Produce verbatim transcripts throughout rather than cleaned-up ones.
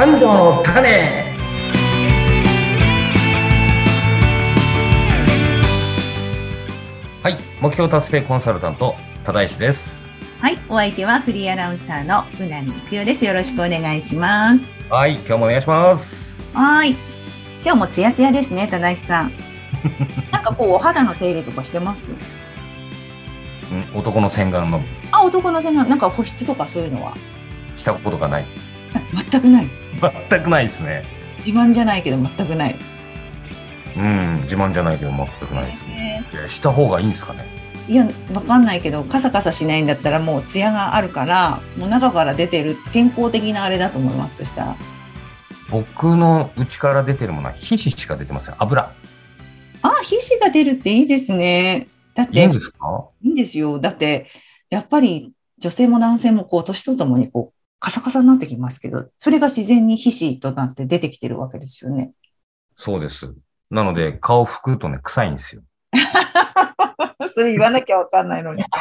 三条の種。はい、目標達成コンサルタント忠石です。 はい、お相手はフリーアナウンサーのうなみいくよです。よろしくお願いします。 はい、今日もお願いします。 はい、今日もツヤツヤですね、忠石さん。なんかこうお肌の手入れとかしてます？ ん男の洗顔のあ、男の洗顔、なんか保湿とかそういうのはしたことがない。 全くない。 全くないですね。 自慢じゃないけど全くない。 うん、自慢じゃないけど全くないですね。えー、した方がいいんですかね。 いや、わかんないけど、カサカサしないんだったらもうツヤがあるから、もう中から出てる健康的なあれだと思います。そしたら。 僕の内から出てるものは皮脂しか出てません。油。 あ、皮脂が出るっていいですね。だって、 いいんですか？ いいんですよ。だって、やっぱり女性も男性もこう、年とともにこう、カサカサになってきますけど、それが自然に皮脂となって出てきてるわけですよね。 そうです。なので、顔拭くとね、臭いんですよ。 それ言わなきゃわかんないのに。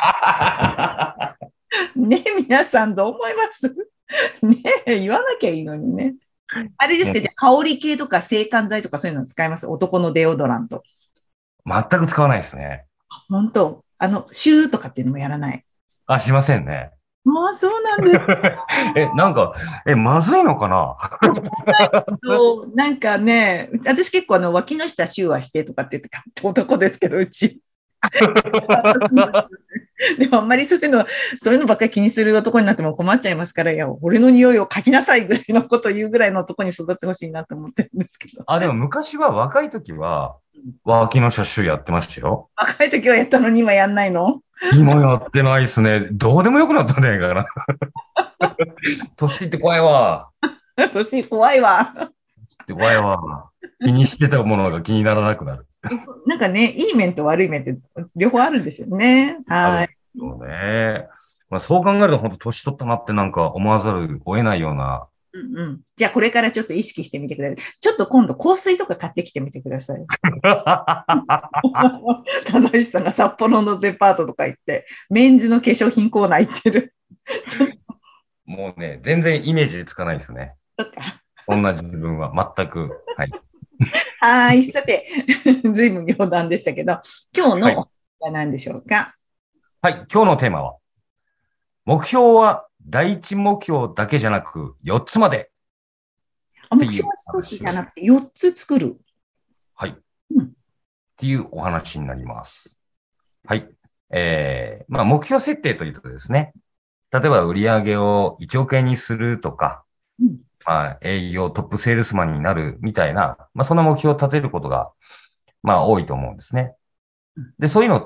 ねえ、皆さんどう思います？ねえ、言わなきゃいいのにね。あれですけど、じゃあ香り系とか制汗剤とかそういうの使います？男のデオドラント。 全く使わないですね。 本当あの、シューとかっていうのもやらない？ あ、しませんね。 ああ、そうなんです。 え、なんか、え、まずいのかな？ そう、なんかね、私結構あの脇の下シューはしてとかって言って男ですけど、うち。でもあんまりそういうの、そういうのばっかり気にする男になっても困っちゃいますから、いや、俺の匂いを嗅ぎなさいぐらいのことを言うぐらいの男に育ってほしいなと思ってるんですけど。 あ、でも昔は若い時は、脇の車種やってましたよ。 若い時はやったのに今やんないの？ 今やってないっすね。どうでもよくなったんじゃないかな。年って怖いわ。 年怖いわ。 年って怖いわ。気にしてたものが気にならなくなる。 なんかね、いい面と悪い面って両方あるんですよね。はい。 あるよね。まあ、そう考えると本当年取ったなってなんか思わざるを得ないような。 うんうん。じゃあこれからちょっと意識してみてください。ちょっと今度香水とか買ってきてみてください。田中さんが札幌のデパートとか行って、メンズの化粧品コーナー行ってる。ちょっもうね、全然イメージつかないですね。 とか。 同じ自分は全く。はい。 はい。さて、ずいぶん余談でしたけど、今日はい。 のは何でしょうか？ はい。今日のテーマは、目標は第一目標だけじゃなくよっつまでっていう目標は一つ話を。 じゃなくてよっつ作る。 はい。っうん。 ていうお話になります。はい。えー、まあ目標設定というとですね、例えば売上をいちおく円にするとか、 うん。 まあ営業トップセールスマンになるみたいな、まあそんな目標を立てることが、まあ多いと思うんですね。で、そういうのって、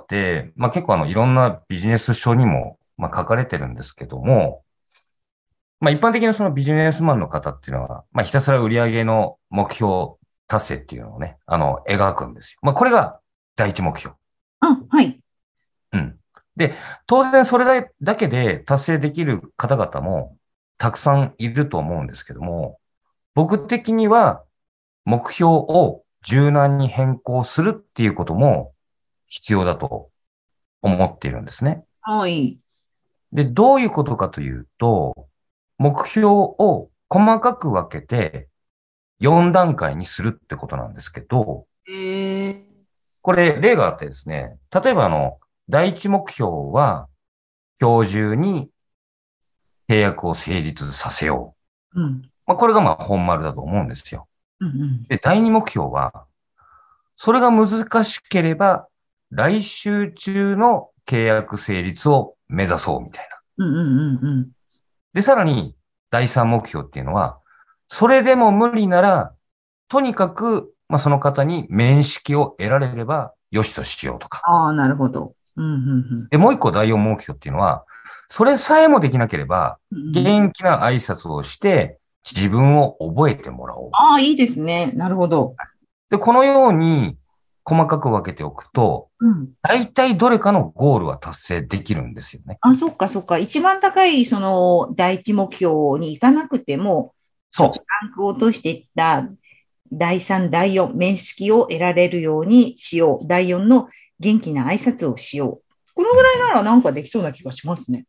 まあ結構あのいろんなビジネス書にも、まあ書かれてるんですけども、まあ一般的なそのビジネスマンの方っていうのは、まあひたすら売上の目標達成っていうのをね、あの、描くんですよ。まあこれが第一目標。 あ、はい。 うん。で、当然それだだけで達成できる方々もたくさんいると思うんですけども、僕的には目標を柔軟に変更するっていうことも必要だと思っているんですね。 はい。 で、どういうことかというと、目標を細かく分けてよん段階にするってことなんですけど、 えー、 これ例があってですね、例えばあの、第一目標は今日中に契約を成立させようん。 う。まあ、これがまあ本丸だと思うんですよ。 うんうん。 で、第二目標は、それが難しければ、来週中の契約成立を目指そうみたいな。 うんうんうんうん。 で、さらに、第三目標っていうのは、それでも無理なら、とにかく、まあ、その方に面識を得られれば、よしとしようとか。 ああ、なるほど。うんうんで、もう一個第四目標っていうのは、それさえもできなければ、 うん。うんうん。 元気な挨拶をして、自分を覚えてもらおう。 ああ、いいですね。なるほど。 で、このように細かく分けておくと、 うん。 大体どれかのゴールは達成できるんですよね。 あ、そっかそっか。一番高い、その、第一目標に行かなくても、ちょっとそう。 ランクを落としていった第三、第四、面識を得られるようにしよう。第四の元気な挨拶をしよう。このぐらいならなんかできそうな気がしますね。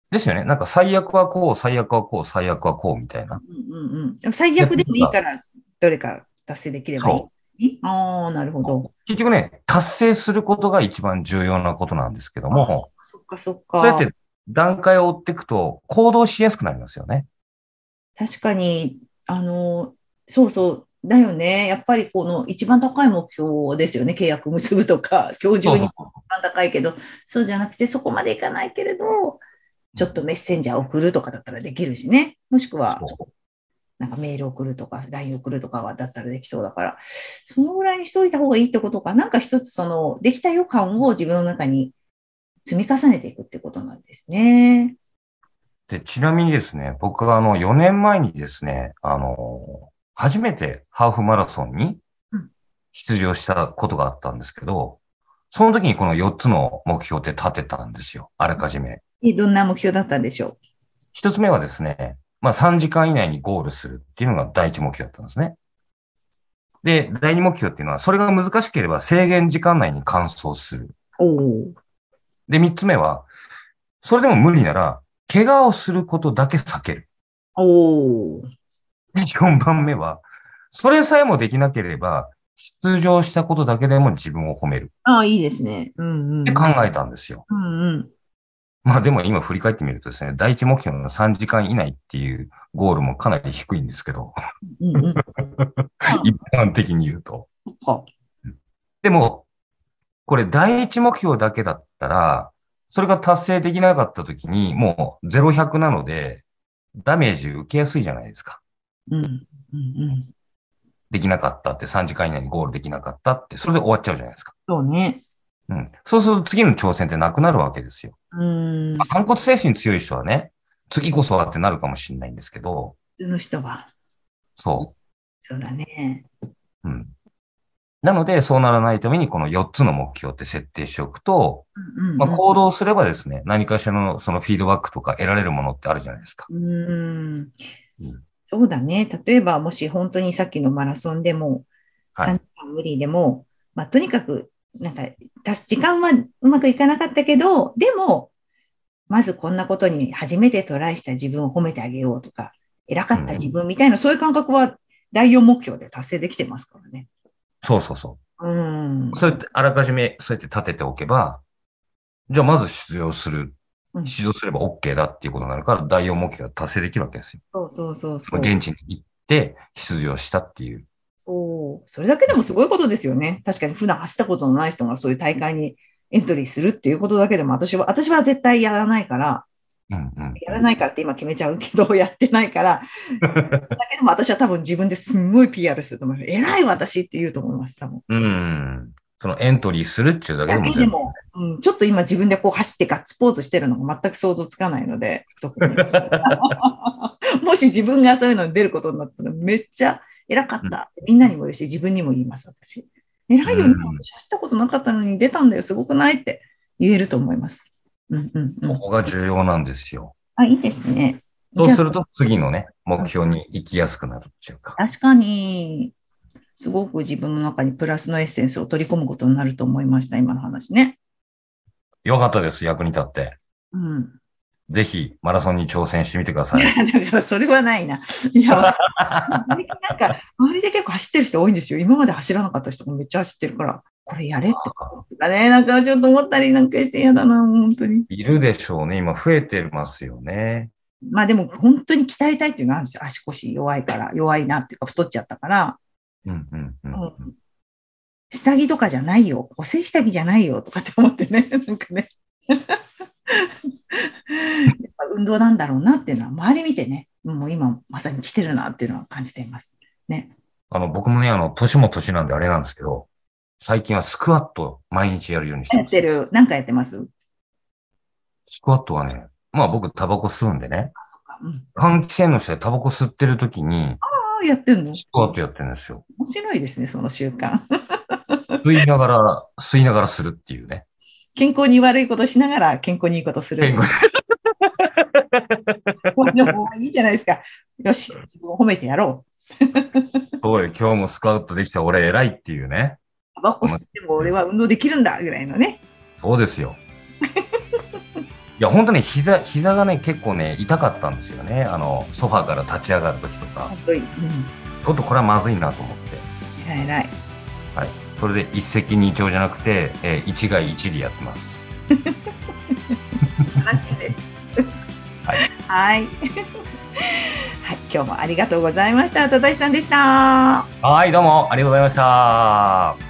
ですよね。なんか最悪はこう、最悪はこう、最悪はこうみたいな。 うんうんうん。最や悪でもいいつが、 から、どれか達成できればいそい。ああ、なるほう。 ど。 結局ね、達成することが一番重要なことなんですけどああ、そっも、 かそっかそっか。 そうやって段階を追っていくと行動しやすくなりますよね。 確かに、あの、そうそう、だよね。やっぱりこの一番高い目標ですよね。契約結ぶとか、今日中に一そうそうそ番高いけど、そうじゃなくて、そこまでいかないけれど、 う。うん、 ちょっとメッセンジャー送るとかだったらできるしね。もしくは、 そなんかメール送るとか、ライン 送るとかはだったらできそうだから、そのぐらいにしといた方がいいってことか、なんか一つその、できた予感を自分の中に積み重ねていくってことなんですね。 う。で、ちなみにですね、僕はあのよねんまえにですね、あの、初めてハーフマラソンにうん。 出場したことがあったんですけど、その時にこのよっつの目標って立てたんですよ。あらかじめ。 えどんな目標だったんでしょ一つ目はですね、まあさんじかん以内にゴールするっていうのが第一目標だったんですね。で、第二目標っていうのは、それが難しければ制限時間内に完走する。 う。おー。 で、三つ目は、それでも無理なら、怪我をすることだけ避ける。 おー。 で、よんばんめは、それさえもできなければ、出場したことだけでも自分を褒める。 ああ、いいですね。うんうんうん。 って考えたんですよ。 うんうん。 まあでも今振り返ってみるとですね、第一目標のさんじかん以内っていうゴールもかなり低いんですけど、 うんうん。あ一般的に言うと。 そっか。 でも、これ第一目標だけだったら、それが達成できなかった時に、もうゼロひゃくなので、ダメージ受けやすいじゃないですか。 うんうんうん。 できなかったって、さんじかん以内にゴールできなかったって、それで終わっちゃうじゃないですか。 そうね。 うん。そうすると次の挑戦ってなくなるわけですよ。 うん。普反骨精神強い人はね、次こそはってなるかもしれないんですけど、 通の人は。 そそうだね。 う。うん。なので、そうならないために、このよっつの目標って設定しておくと、まあ、 うんうん行動すればですね、何かしらのそのフィードバックとか得られるものってあるじゃないですか。 うん。うん。 うん。 そうだね。例えば、もし本当にさっきのマラソンでも、3 はい。 時間無理でも、まあ、とにかく、なんか、出す時間はうまくいかなかったけど、でも、まずこんなことに初めてトライした自分を褒めてあげようとか、偉かった自うん。 分みたいな、そういう感覚は第よん目標で達成できてますからね。 そうそうそうん。 う。そうやって、あらかじめ、そうやって立てておけば、じゃあまず出場する。 うん。 出場すれば OK だっていうことになるから、第よん目標が達成できるわけですよ。 そうそうそうそのそう。 現地に行って出場したっていう。 そう。それだけでもすごいことですよね。確かに普段走ったことのない人がそういう大会にエントリーするっていうことだけでも、私は、私は絶対やらないから、 うんうんうん。 やらないからって今決めちゃうけど、やってないから、だけども私は多分自分ですんごい ピーアール すると思う。偉い私って言うと思います、多分。 うん。そのエントリーするっていうだけでだも全然。 けでも、うん、ちょっと今自分でこう走ってガッツポーズしてるのが全く想像つかないので、特に。もし自分がそういうのに出ることになったらめっちゃ偉かったってみんなにも言うし、自分にも言います、私。偉ういよね。 ん。 私走ったことなかったのに出たんだよ。すごくないって言えると思います。うんうんうん。 そこが重要なんですよ。 あ、いいですね。じゃあ、 そうすると次のね、目うん標に行きやすくなるっていうか。 確かに、すごく自分の中にプラスのエッセンスを取り込むことになると思いました、今の話ね。 よかったです。役に立って。 うん。 ぜひマラソンに挑戦してみてくだいや、 さい。 だからそれはないな。いや、最近なんか、周りで結構走ってる人多いんですよ。今まで走らなかった人もめっちゃ走ってるから、これやれってこととかね、なんかちょっと思ったりなんかして嫌だな、本当に。 いるでしょうね。今増えてますよね。 まあでも本当に鍛えたいっていうのがあるんですよ。足腰弱いから、弱いなっていうか太っちゃったから、 うんうんうんうん。 うん、下着とかじゃないよ。補正下着じゃないよとかって思ってね、なんかね。やっぱ運動なんだろうなっていうのは、周り見てね、もう今まさに来てるなっていうのは感じています。ね。 あの、僕もね、あの、年も年なんであれなんですけど、最近はスクワット毎日やるようにしてます。 やってる、なんかやってます。 スクワットはね、まあ僕タバコ吸うんでね、 あ、そっか。うん。 換気扇の下でタバコ吸ってる時に、 ああ、やってんの。 スクワットやってるんですよ。 面白いですね、その習慣。 吸いながら、吸いながらするっていうね。 健康に悪いことしながら健康にいいことする。 健康でもいいじゃないですか。よし、自分を褒めてやろう。 そうよ、今日もスクワットできた俺偉いっていうね。 タバコその吸っても俺は運動できるんだぐらいのね。 そうですよ。 いや、本当に膝、膝がね、結構ね、痛かったんですよね。あの、ソファーから立ち上がるときとか。 本当に。うん。 ちょっとこれはまずいなと思って。 偉い偉い。 はい。それで一石二鳥じゃなくて、えー一害一利やってます。 楽しいです。 はい。 はい。はい、今日もありがとうございました。多田さんでした。 はい、どうもありがとうございました。